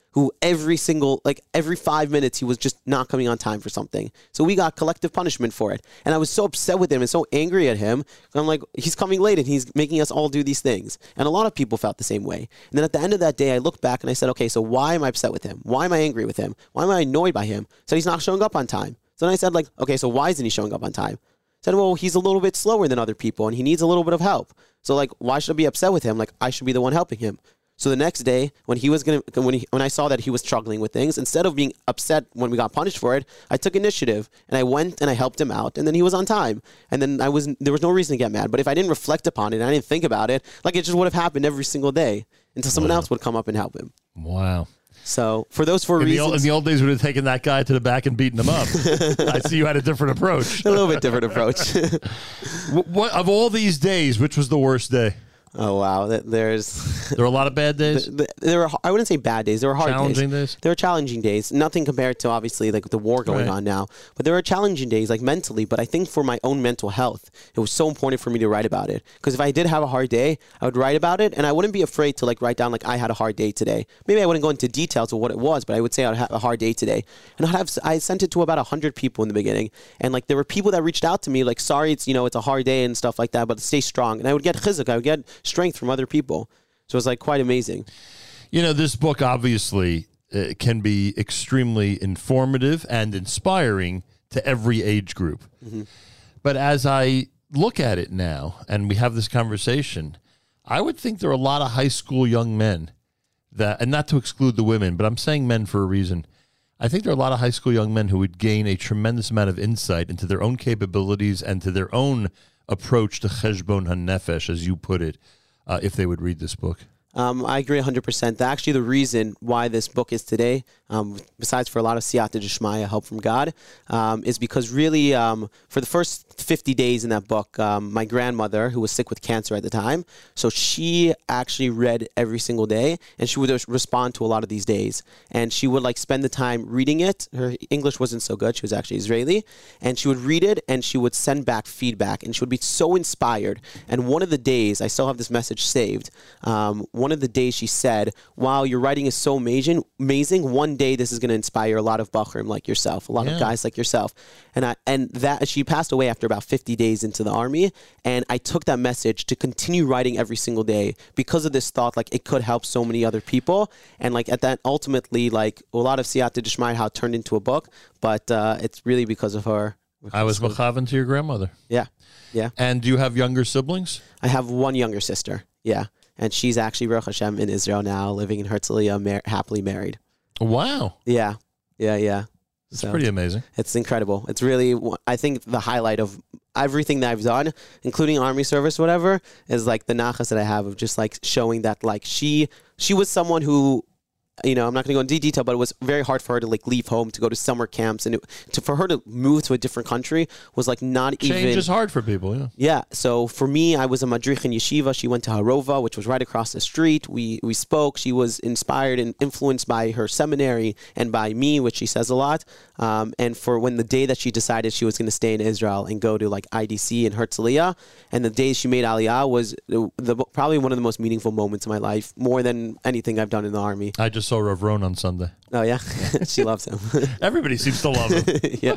who every single, like every five minutes, he was just not coming on time for something. So we got collective punishment for it. And I was so upset with him and so angry at him. I'm like, he's coming late and he's making us all do these things. And a lot of people felt the same way. And then at the end of that day, I looked back and I said, okay, so why am I upset with him? Why am I angry with him? Why am I annoyed by him? So he's not showing up on time. So then I said, like, okay, so why isn't he showing up on time? I said, well, he's a little bit slower than other people and he needs a little bit of help. So like, why should I be upset with him? Like, I should be the one helping him. So the next day, when he was gonna, when he, when I saw that he was struggling with things, instead of being upset when we got punished for it, I took initiative and I went and I helped him out, and then he was on time, and then I was there was no reason to get mad. But if I didn't reflect upon it, and I didn't think about it, like it just would have happened every single day until someone wow. else would come up and help him. Wow. So for those four in reasons, the old, in the old days, we would have taken that guy to the back and beaten him up. I see you had a different approach. A little bit different approach. what, what of all these days, which was the worst day? Oh wow! There's there were a lot of bad days. There were I wouldn't say bad days. There were hard challenging days. days. There were challenging days. Nothing compared to obviously like the war going right. on now. But there were challenging days like mentally. But I think for my own mental health, it was so important for me to write about it. Because if I did have a hard day, I would write about it, and I wouldn't be afraid to like write down like I had a hard day today. Maybe I wouldn't go into details of what it was, but I would say I'd have a hard day today. And I'd have I sent it to about a hundred people in the beginning, and like there were people that reached out to me like, sorry, it's you know it's a hard day and stuff like that, but stay strong. And I would get chizuk, I would get strength from other people. People. So it's like quite amazing. You know, this book obviously uh, can be extremely informative and inspiring to every age group. Mm-hmm. But as I look at it now and we have this conversation, I would think there are a lot of high school young men that, and not to exclude the women, but I'm saying men for a reason. I think there are a lot of high school young men who would gain a tremendous amount of insight into their own capabilities and to their own approach to cheshbon hanefesh, as you put it. Uh, if they would read this book. Um, I agree one hundred percent. Actually, the reason why this book is today, um, besides for a lot of siyata d'shmaya, help from God, um, is because really um, for the first fifty days in that book, um, my grandmother, who was sick with cancer at the time, so she actually read every single day, and she would respond to a lot of these days. And she would like spend the time reading it. Her English wasn't so good. She was actually Israeli. And she would read it, and she would send back feedback, and she would be so inspired. And one of the days, I still have this message saved, um, one of the days she said, wow, your writing is so amazing, amazing. One day this is going to inspire a lot of Bachurim like yourself, a lot yeah. of guys like yourself. And I, and that she passed away after about fifty days into the army. And I took that message to continue writing every single day because of this thought, like it could help so many other people. And like at that, ultimately, like a lot of siyata d'shmaya, how it turned into a book, but uh, it's really because of her. I was mechavan to your grandmother. Yeah. Yeah. And do you have younger siblings? I have one younger sister. Yeah. And she's actually, Baruch Hashem, in Israel now, living in Herzliya, mar- happily married. Wow. Yeah. Yeah, yeah. It's so, pretty amazing. It's incredible. It's really, I think, the highlight of everything that I've done, including army service, whatever, is like the nachas that I have of just like showing that like she, she was someone who, you know, I'm not going to go into detail, but it was very hard for her to like leave home to go to summer camps, and it, to for her to move to a different country was like not Change even. Change is hard for people, yeah. Yeah. So for me, I was a madrich in yeshiva. She went to Harova, which was right across the street. We we spoke. She was inspired and influenced by her seminary and by me, which she says a lot. Um, and for when the day that she decided she was going to stay in Israel and go to like I D C in Herzliya, and the day she made Aliyah was the, the probably one of the most meaningful moments of my life, more than anything I've done in the army. I just saw Rav Ron on Sunday. Oh, yeah? She loves him. Everybody seems to love him. Yeah.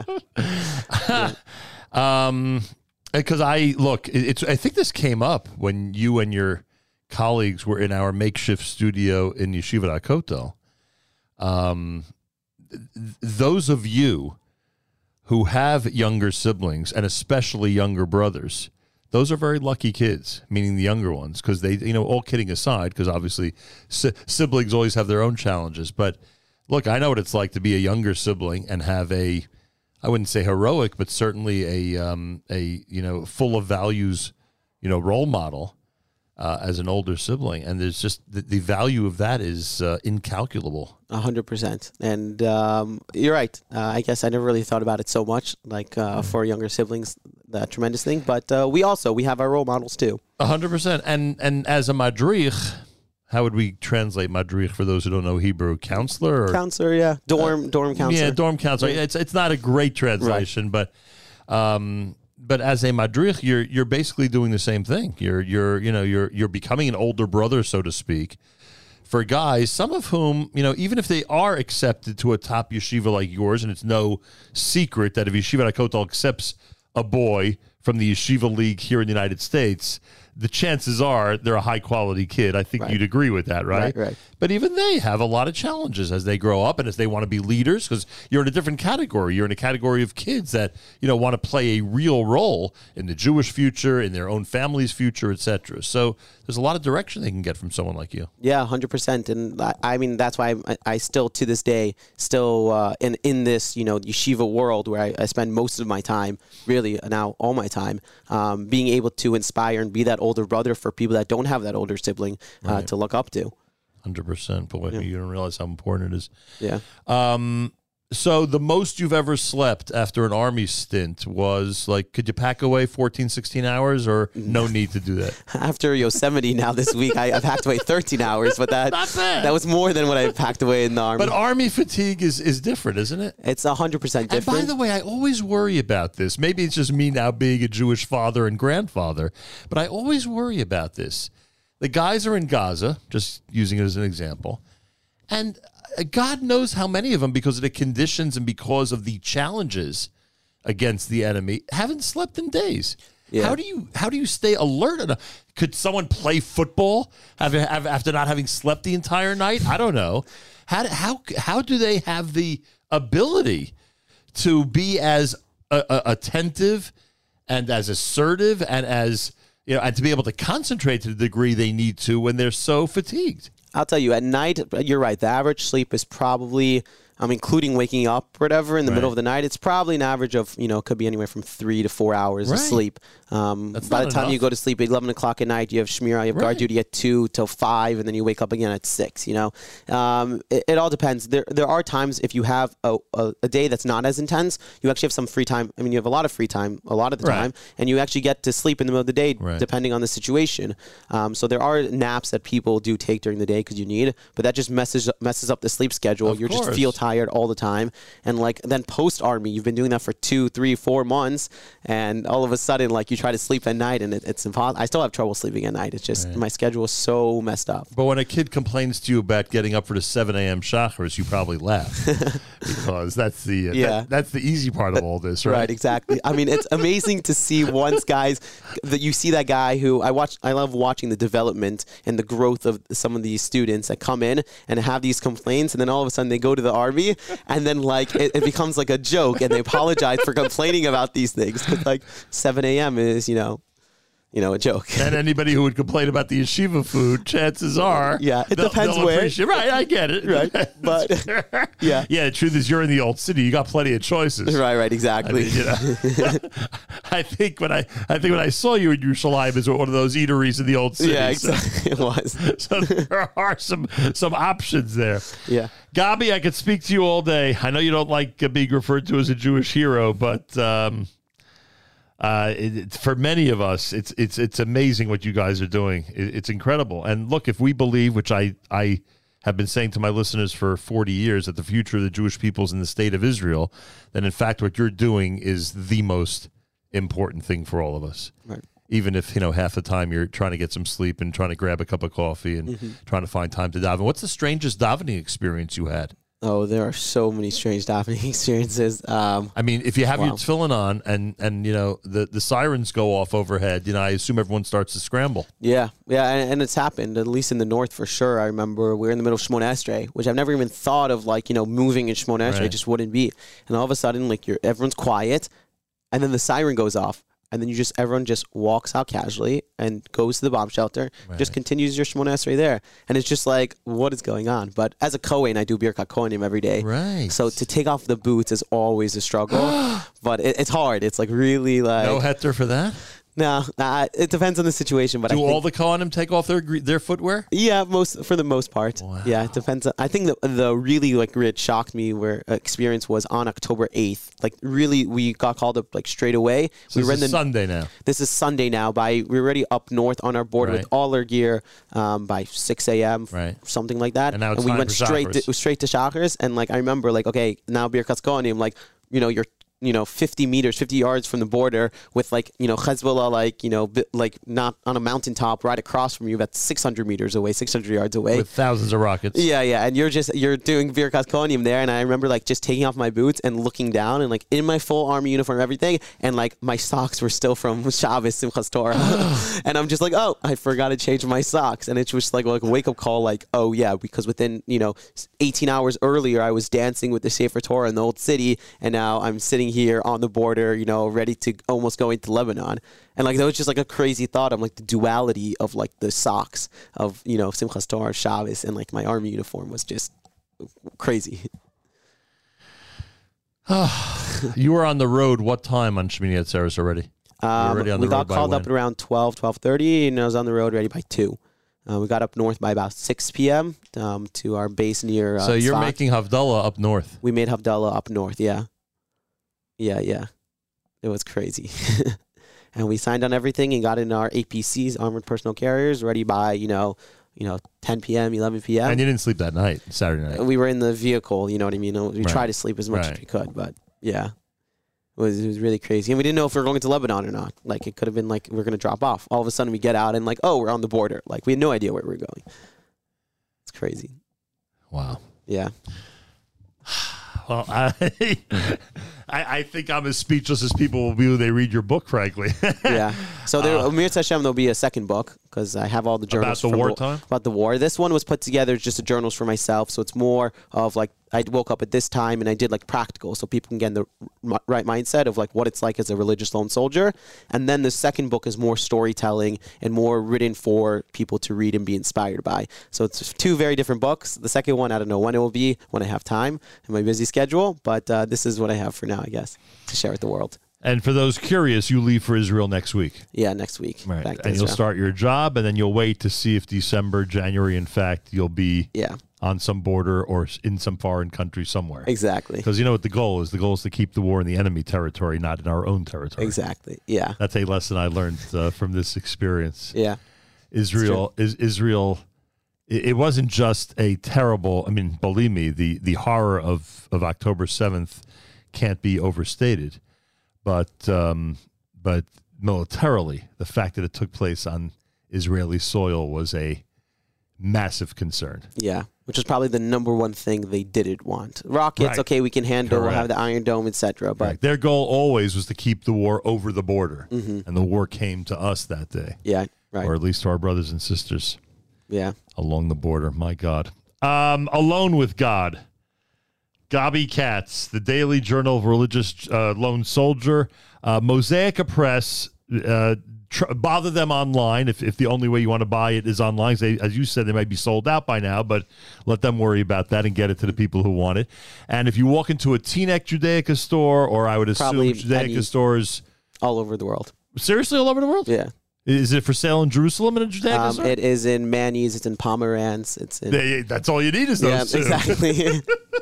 yeah. um, because I, look, it's. I think this came up when you and your colleagues were in our makeshift studio in Yeshivat HaKotel. Um, th- those of you who have younger siblings, and especially younger brothers, those are very lucky kids, meaning the younger ones, because they, you know, all kidding aside, because obviously si- siblings always have their own challenges. But look, I know what it's like to be a younger sibling and have a, I wouldn't say heroic, but certainly a, um, a you know, full of values, you know, role model uh, as an older sibling. And there's just the, the value of that is uh, incalculable. A hundred percent. And um, you're right. Uh, I guess I never really thought about it so much, like uh, mm. for younger siblings, that tremendous thing. But uh, we also, we have our role models too. A hundred percent. And and as a madrich, how would we translate madrich for those who don't know Hebrew? Counselor? Or, counselor, yeah. Dorm, uh, dorm counselor. Yeah, dorm counselor. Yeah. It's it's not a great translation, right. but um, but as a madrich, you're you're basically doing the same thing. You're you're you know you're you're becoming an older brother, so to speak, for guys, some of whom, you know, even if they are accepted to a top yeshiva like yours, and it's no secret that if Yeshiva Kotel accepts a boy from the Yeshiva League here in the United States, the chances are they're a high-quality kid. I think right. you'd agree with that, right? Right, right. But even they have a lot of challenges as they grow up and as they want to be leaders, because you're in a different category. You're in a category of kids that, you know, want to play a real role in the Jewish future, in their own family's future, et cetera. So there's a lot of direction they can get from someone like you. Yeah, one hundred percent. And I, I mean, that's why I, I still, to this day, still uh, in, in this, you know, yeshiva world where I, I spend most of my time, really now all my time, um, being able to inspire and be that older brother for people that don't have that older sibling uh, Right. to look up to. one hundred percent. Boy, yeah. You don't realize how important it is. Yeah. Um, so the most you've ever slept after an Army stint was, like, could you pack away fourteen, sixteen hours, or no need to do that? After Yosemite now this week, I, I packed away thirteen hours, but that Not bad. that was more than what I packed away in the Army. But Army fatigue is, is different, isn't it? It's one hundred percent And different. by the way, I always worry about this. Maybe it's just me now being a Jewish father and grandfather, but I always worry about this. The guys are in Gaza, just using it as an example, and God knows how many of them, because of the conditions and because of the challenges against the enemy, haven't slept in days. Yeah. How do you how do you stay alert enough? Could someone play football have, have, after not having slept the entire night? I don't know. How how how do they have the ability to be as uh, uh, attentive and as assertive and as, you know, and to be able to concentrate to the degree they need to when they're so fatigued? I'll tell you, at night, you're right. The average sleep is probably, um, including waking up or whatever in the Right. middle of the night, it's probably an average of, you know, could be anywhere from three to four hours Right. of sleep. Um, That's by not the time enough. you go to sleep at eleven o'clock at night, you have Shmira, you have guard Right. duty at two till five, and then you wake up again at six, you know. Um, it, it all depends. There there are times if you have a, a, a day that's not as intense, you actually have some free time. I mean, you have a lot of free time a lot of the Right. time, and you actually get to sleep in the middle of the day, Right. depending on the situation. Um, so there are naps that people do take during the day because you need, but that just messes messes up the sleep schedule. Of You just course. feel tired all the time, and like then post army, you've been doing that for two, three, four months, and all of a sudden, like you try to sleep at night, and it, it's impossible. I still have trouble sleeping at night. It's just Right. my schedule is so messed up. But when a kid complains to you about getting up for the seven a.m. shachars, you probably laugh, because that's the uh, Yeah. that, that's the easy part of all this, right? Right, exactly. I mean, it's amazing to see once guys that you see that guy who I watch. I love watching the development and the growth of some of these students that come in and have these complaints, and then all of a sudden they go to the army, and then like it, it becomes like a joke, and they apologize for complaining about these things because like seven a.m. is you know. You know, a joke. And anybody who would complain about the yeshiva food, chances are, Yeah, it they'll- depends they'll where. appreciate- Right, I get it. Right, but yeah. yeah. The truth is, you're in the old city. You got plenty of choices. Right, right, I exactly. mean, you know, I think when I, I think when I saw you in Yerushalayim, is one of those eateries in the old city. Yeah, So- exactly. It was. So, there are some some options there. Yeah. Gabi, I could speak to you all day. I know you don't like uh, being referred to as a Jewish hero, but um, uh, it, it- for many of us, it's it's it's amazing what you guys are doing. It, it's incredible. And look, if we believe, which I I have been saying to my listeners for forty years, that the future of the Jewish people is in the state of Israel, then in fact what you're doing is the most important thing for all of us. Right. Even if, you know, half the time you're trying to get some sleep and trying to grab a cup of coffee and Mm-hmm. trying to find time to daven. What's the strangest davening experience you had? Oh, there are so many strange davening experiences. Um, I mean, if you have your Wow. tefillin on and, and you know, the, the sirens go off overhead, you know, I assume everyone starts to scramble. Yeah, yeah, and, and it's happened, at least in the north for sure. I remember we were in the middle of Shmona Esrei, which I've never even thought of, like, you know, moving in Shmona Esrei, Right. just wouldn't be. And all of a sudden, like, you're everyone's quiet, and then the siren goes off. And then you just, everyone just walks out casually and goes to the bomb shelter, Right. just continues your Shmona Esrei there. And it's just like, what is going on? But as a Kohen, I do Birkat Kohanim every day. Right. So to take off the boots is always a struggle. But it, it's hard. It's like really like, No heter for that? no, nah, it depends on the situation. But Do I think, all the Kohanim take off their gre- their footwear? yeah, most for the most part. Wow. Yeah, it depends. On, I think the the really like really shocked me where uh, experience was on October eighth. Like really, we got called up like straight away. So we this were in is the Sunday now. This is Sunday now. By we're already up north on our board Right. with all our gear um, by six a.m. Right. something like that. And now it's we time went for straight Shachris. to, straight to Shachris. And like I remember, like okay, now Birkat Kohanim, like you know you're you know, fifty meters, fifty yards from the border with like, you know, Hezbollah, like, you know, bi- like not on a mountaintop right across from you, that's six hundred meters away, six hundred yards away. With thousands of rockets. Yeah, yeah. And you're just, you're doing Birkat Kohanim there. And I remember like just taking off my boots and looking down and like in my full army uniform, everything. And like my socks were still from Shabbos, Simchas Torah. And I'm just like, oh, I forgot to change my socks. And it's just like, like a wake up call, like, oh yeah, because within, you know, eighteen hours earlier, I was dancing with the Sefer Torah in the old city. And now I'm sitting here on the border, you know, ready to almost go into Lebanon. And like that was just like a crazy thought of like the duality of like the socks of, you know, Simchas Torah, Shabbos, and like my army uniform was just crazy. You were on the road what time on Shmini Atzeres already? Um, already on the we got road by called when? up at around twelve, twelve thirty, and I was on the road ready by two. Uh, we got up north by about six p.m. Um, to our base near uh, So you're Tzfat. making Havdalah up north. We made Havdalah up north, yeah. Yeah, yeah. It was crazy. And we signed on everything and got in our A P Cs, Armored Personal Carriers, ready by, you know, you know, ten p.m., eleven p.m. And you didn't sleep that night, Saturday night. We were in the vehicle, you know what I mean? We Right. tried to sleep as much Right. as we could, but yeah. It was, it was really crazy. And we didn't know if we were going to Lebanon or not. Like, it could have been like we are going to drop off. All of a sudden, we get out and like, oh, we're on the border. Like, we had no idea where we were going. It's crazy. Wow. Yeah. Well, I, I I think I'm as speechless as people will be when they read your book, frankly. Yeah. So there, Uh, Mir Hashem, there'll be a second book because I have all the journals About the from wartime? about the war. This one was put together just the journals for myself, so it's more of like I woke up at this time and I did like practical, so people can get in the m- right mindset of like what it's like as a religious lone soldier. And then the second book is more storytelling and more written for people to read and be inspired by. So it's two very different books. The second one, I don't know when it will be, when I have time in my busy schedule, but uh, this is what I have for now, I guess, to share with the world. And for those curious, you leave for Israel next week. Yeah, next week. Right. Back to And you'll Israel. start your job, and then you'll wait to see if December, January, in fact, you'll be Yeah, on some border or in some foreign country somewhere. exactly. Because you know what the goal is? The goal is to keep the war in the enemy territory, not in our own territory. Exactly. Yeah. That's a lesson I learned uh, from this experience. Yeah. Israel is Israel. It, it wasn't just a terrible. I mean, believe me, the the horror of of October seventh can't be overstated. But um, but militarily, the fact that it took place on Israeli soil was a massive concern. Yeah. Which is probably the number one thing they didn't want. Rockets, Right. okay, we can handle. We'll have Correct. the Iron Dome, et cetera. But Right. Their goal always was to keep the war over the border, Mhm. and the war came to us that day, yeah, right. or at least to our brothers and sisters Yeah. along the border. My God. Um, Alone with God. Gabi Katz, the Daily Journal of Religious uh, Lone Soldier. Uh, Mosaica Press, uh, tr- bother them online if, if the only way you want to buy it is online. They, as you said, they might be sold out by now, but let them worry about that and get it to the people who want it. And if you walk into a Teaneck Judaica store, or I would assume Probably Judaica any- stores, All over the world. seriously all over the world? Yeah. Is it for sale in Jerusalem in a Judaica Um, store? it is in Manny's. It's in Pomerantz. It's in. They- that's all you need is those Yeah, two. exactly.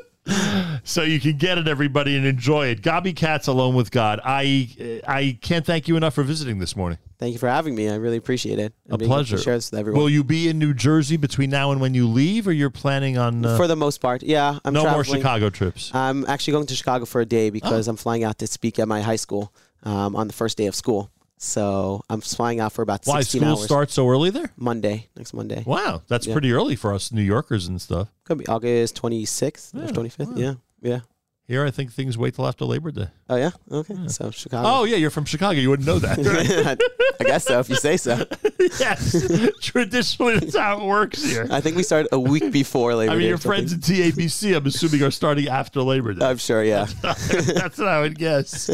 So you can get it, everybody, and enjoy it. Gabi Katz, Alone with God. I I can't thank you enough for visiting this morning. Thank you for having me. I really appreciate it. A And being able to pleasure. share this with everyone. Will you be in New Jersey between now and when you leave, or you're planning on uh, For the most part, yeah. I'm no more traveling. Chicago trips? I'm actually going to Chicago for a day because I'm flying out to speak at my high school um, on the first day of school. So I'm flying out for about Why sixteen school hours. starts so early there? Monday, next Monday. Wow, that's Yeah. pretty early for us New Yorkers and stuff. Could be August twenty-sixth Yeah, or twenty-fifth. wow. Yeah, yeah. Here, I think things wait till after Labor Day. Oh, yeah? Okay. So Chicago. Oh, yeah, you're from Chicago. You wouldn't know that. Right? I guess so, if you say so. Yes. Traditionally, that's how it works here. I think we started a week before Labor I mean, Day. your or something. friends at T A B C, I'm assuming, are starting after Labor Day. I'm sure, yeah. That's what I would guess.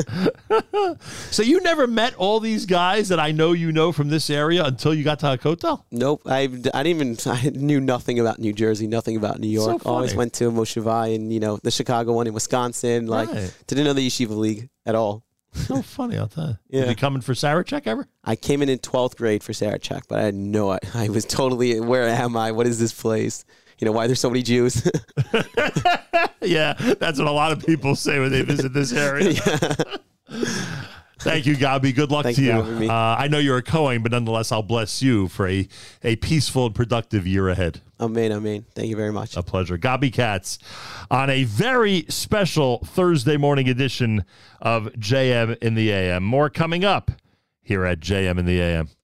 So you never met all these guys that I know you know from this area until you got to Hakotel? Nope. I, I didn't even, I knew nothing about New Jersey, nothing about New York. So Always funny. went to Moshevai and, you know, the Chicago one in Wisconsin. Like, Right. didn't know the Yeshiva League at all. So funny, I'll tell you. Yeah. Did you come in for Sarachek ever? I came in in twelfth grade for Sarachek, but I had no idea. I was totally, where am I? What is this place? You know, why there's so many Jews? Yeah, that's what a lot of people say when they visit this area. Thank you, Gabi. Good luck Thank to you you. for having me. Uh, I know you're a Cohen, but nonetheless, I'll bless you for a, a peaceful and productive year ahead. Amen, amen. Thank you very much. A pleasure. Gabi Katz on a very special Thursday morning edition of J M in the A M. More coming up here at J M in the A M.